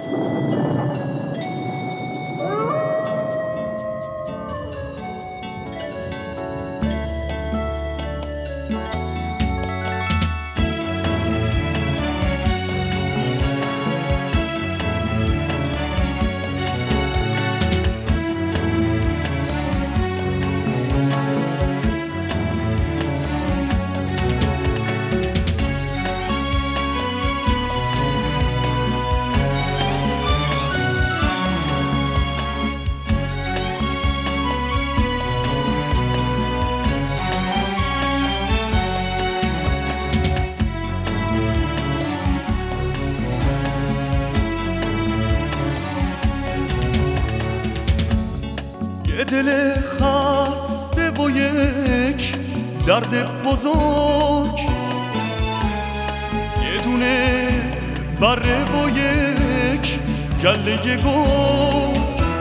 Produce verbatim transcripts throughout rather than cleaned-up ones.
دل خسته و یک درد بزرگ، یه دونه بره و یک گله گل،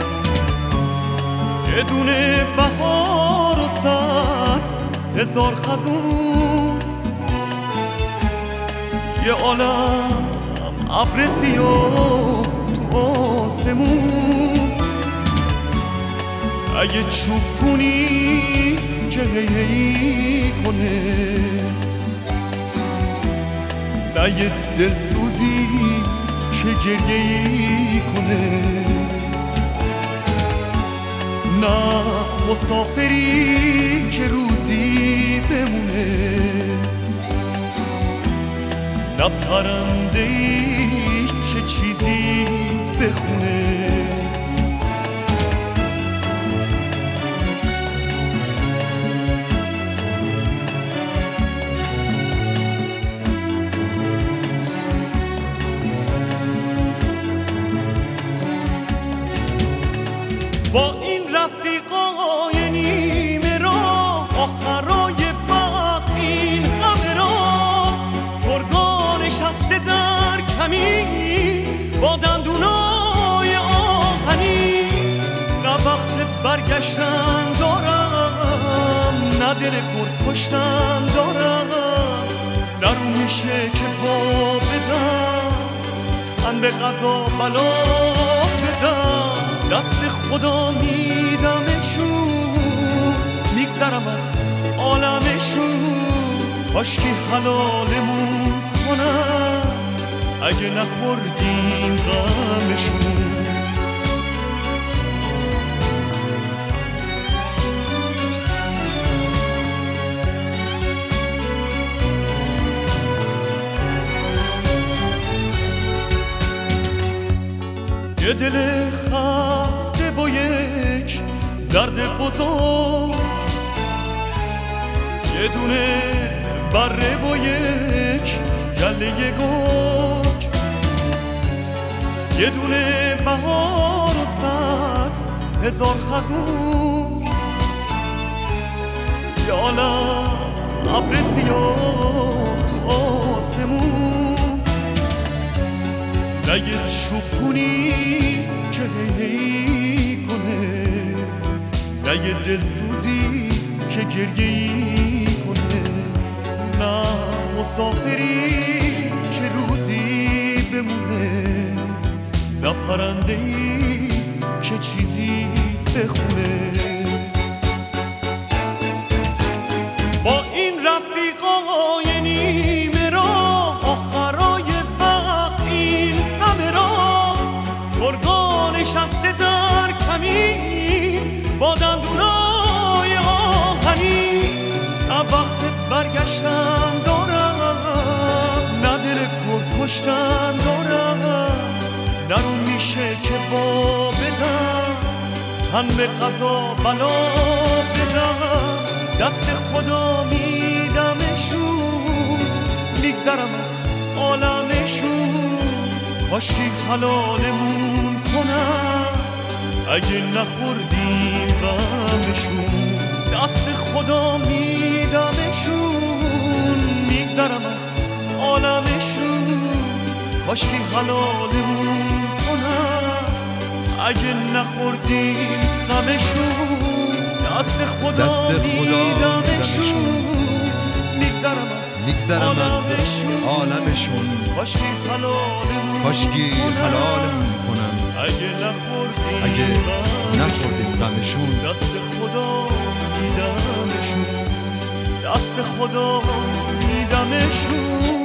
یه دونه بهار و صد هزار خزون، یه عالم ابر سیاه تو آسمون. اگه چوب کنی که هی هی کنه، نه یه دلسوزی که گریه کنه، نه مسافری که روزی بمونه، نه پرنده‌ای که چیزی بخونه. با این رفیقای نیمه راه، آخرای وقت این همه راه، گرگا نشسته در کمین با دندونای آهنی. نه وقت برگشتن دارم، نه دل پر کشتن دارم، نه رو میشه که پا بدم، تن به قضا بلا بدم. دست خدا میدمشون، میگذرم از عالمشون. کاشکی حلالمون کنن اگه نخوردیم غمشون. یه دل خسته با یک درد بزرگ، یه دونه بره با یک گله گرگ، یه دونه بهار و صد هزار خزون، یه عالم ابر سیاه تو آسمون. نه یه چوبونی که هی هی کنه، نه یه دلسوزی که گریه کنه، نه مسافری که روزی بمونه، نه پرنده‌ای که چیزی بخونه. با این رفیقای نیمه راه، آخرای وقت این همه راه، گرگا نشسته در کمین با دندونای آهنی. نه وقت برگشتن دارم، نه دل پر کشتن دارم، نه رو میشه که با بدم، تن به قضا بلا بدم. دست خدا میدمشون، میگذرم از عالمشون. کاشکی حلالمون کنن اگه نخوردیم غمشون. دست خدا میدمشون، میگذرم از عالمشون. کاشکی حلالمون کنن اگه نخوردیم غمشون. دست خدا میدمشون، میگذرم از میگذرم از عالمشون. عالمشون. کاشکی حلالمون کاشکی حلالمون کنن اگه نخوردیم اگه نخوردیم غمشون دست خدا میدمشون دست خدا میدمشون